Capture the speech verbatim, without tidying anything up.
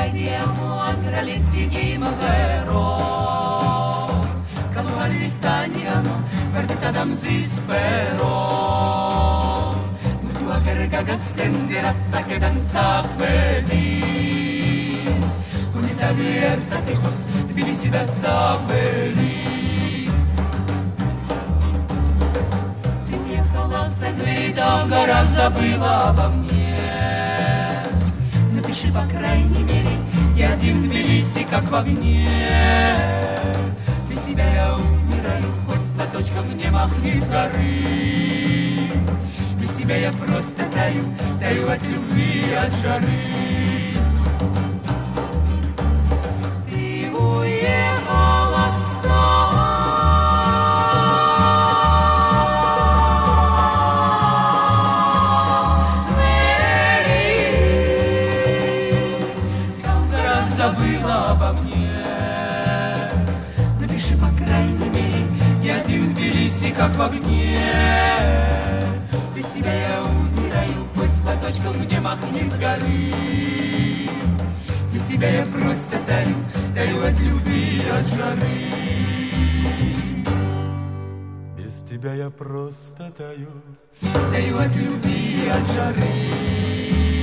Зайдемо, кралінці мегеро, калугальні станіано, вертесадам зісперо. Mutua kergagak senderat sakedan zapelin, Unita abierta tejos, Tbilisi da Zapelin. Ты ехала в загородном горах, забыла обо мне. Напиши, по крайней мере, я один Тбилиси, как в огне. Без тебя я умираю, хоть с платочком мне махни с горы. Без тебя я просто таю, таю от любви, от жары. Ты уехала там, забыла обо мне. Напиши, по крайней мере, я один в Тбилиси, как в огне. Без тебя я умираю, хоть с платочком мне махни с горы. Без тебя я просто таю, таю от любви, от жары. Без тебя я просто таю, таю от любви, от жары.